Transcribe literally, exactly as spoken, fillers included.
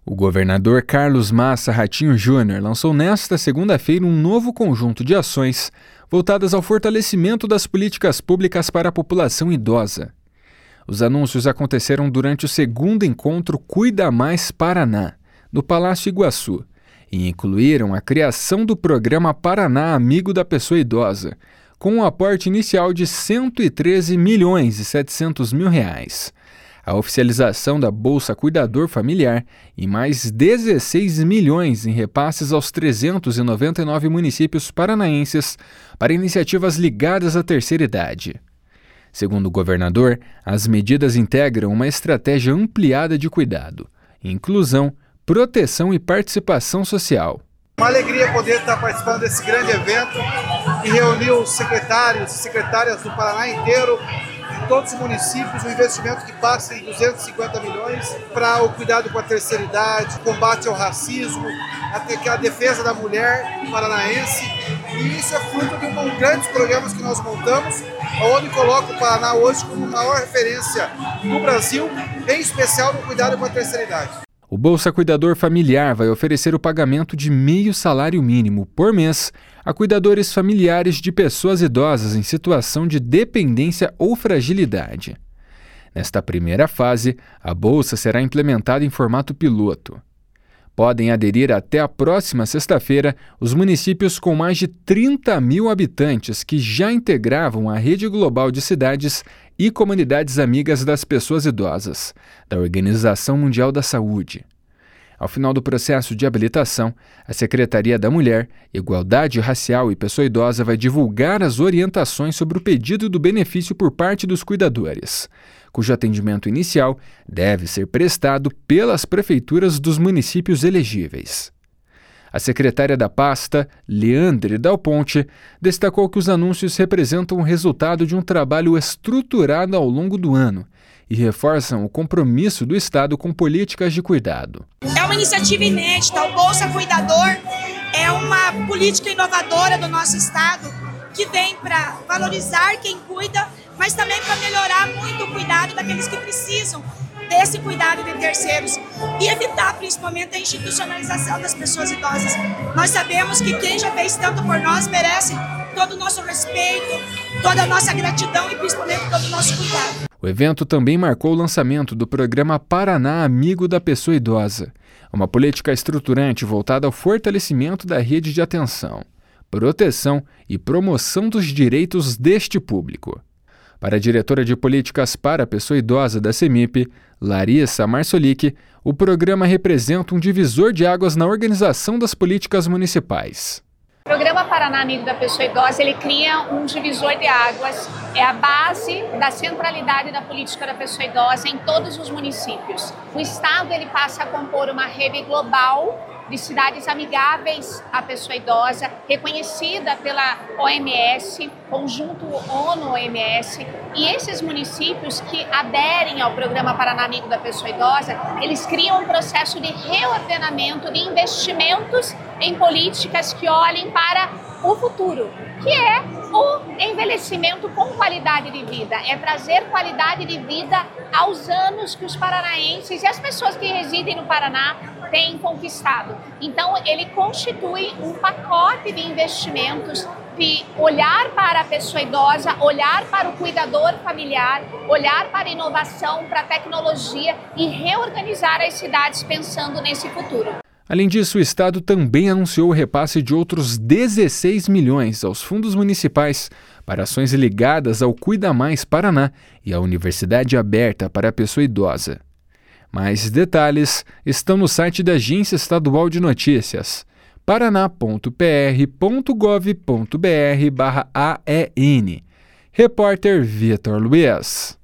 O governador Carlos Massa Ratinho Júnior lançou nesta segunda-feira um novo conjunto de ações voltadas ao fortalecimento das políticas públicas para a população idosa. Os anúncios aconteceram durante o segundo encontro Cuida Mais Paraná, no Palácio Iguaçu, e incluíram a criação do programa Paraná Amigo da Pessoa Idosa, com um aporte inicial de cento e treze milhões e setecentos mil reais. A oficialização da Bolsa Cuidador Familiar e mais dezesseis milhões em repasses aos trezentos e noventa e nove municípios paranaenses para iniciativas ligadas à terceira idade. Segundo o governador, as medidas integram uma estratégia ampliada de cuidado, inclusão, proteção e participação social. Uma alegria poder estar participando desse grande evento que reuniu os secretários e secretárias do Paraná inteiro, em todos os municípios, um investimento que passa em duzentos e cinquenta milhões para o cuidado com a terceira idade, combate ao racismo, a defesa da mulher paranaense. E isso é fruto de um grandes programas que nós montamos, onde coloca o Paraná hoje como a maior referência no Brasil, em especial no cuidado com a terceira idade. O Bolsa Cuidador Familiar vai oferecer o pagamento de meio salário mínimo por mês a cuidadores familiares de pessoas idosas em situação de dependência ou fragilidade. Nesta primeira fase, a bolsa será implementada em formato piloto. Podem aderir até a próxima sexta-feira os municípios com mais de trinta mil habitantes que já integravam a Rede Global de Cidades e Comunidades Amigas das Pessoas Idosas, da Organização Mundial da Saúde. Ao final do processo de habilitação, a Secretaria da Mulher, Igualdade Racial e Pessoa Idosa vai divulgar as orientações sobre o pedido do benefício por parte dos cuidadores, cujo atendimento inicial deve ser prestado pelas prefeituras dos municípios elegíveis. A secretária da pasta, Leandre Dal Ponte, destacou que os anúncios representam o resultado de um trabalho estruturado ao longo do ano e reforçam o compromisso do Estado com políticas de cuidado. É uma iniciativa inédita. O Bolsa Cuidador é uma política inovadora do nosso Estado que vem para valorizar quem cuida, mas também para melhorar muito o cuidado daqueles que precisam desse cuidado de terceiros e evitar principalmente a institucionalização das pessoas idosas. Nós sabemos que quem já fez tanto por nós merece todo o nosso respeito, toda a nossa gratidão e principalmente todo o nosso cuidado. O evento também marcou o lançamento do programa Paraná Amigo da Pessoa Idosa, uma política estruturante voltada ao fortalecimento da rede de atenção, proteção e promoção dos direitos deste público. Para a diretora de Políticas para a Pessoa Idosa da CEMIP, Larissa Marsolic, o programa representa um divisor de águas na organização das políticas municipais. O programa Paraná Amigo da Pessoa Idosa, ele cria um divisor de águas, é a base da centralidade da política da pessoa idosa em todos os municípios. O Estado ele passa a compor uma rede global de cidades amigáveis à pessoa idosa, reconhecida pela O M S, Conjunto ONU-O M S, e esses municípios que aderem ao programa Paraná Amigo da Pessoa Idosa, eles criam um processo de reordenamento de investimentos em políticas que olhem para o futuro, que é o envelhecimento com qualidade de vida, é trazer qualidade de vida aos anos que os paranaenses e as pessoas que residem no Paraná têm conquistado. Então, ele constitui um pacote de investimentos de olhar para a pessoa idosa, olhar para o cuidador familiar, olhar para a inovação, para a tecnologia e reorganizar as cidades pensando nesse futuro. Além disso, o Estado também anunciou o repasse de outros dezesseis milhões aos fundos municipais para ações ligadas ao Cuida Mais Paraná e à Universidade Aberta para a Pessoa Idosa. Mais detalhes estão no site da Agência Estadual de Notícias, paraná ponto p r ponto gov ponto b r barra A E N. Repórter Vitor Luiz.